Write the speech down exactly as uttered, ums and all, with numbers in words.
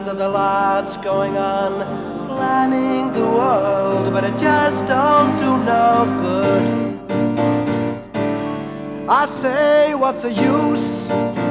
There's a lot going on, planning the world, but it just don't do no good. I say, what's the use?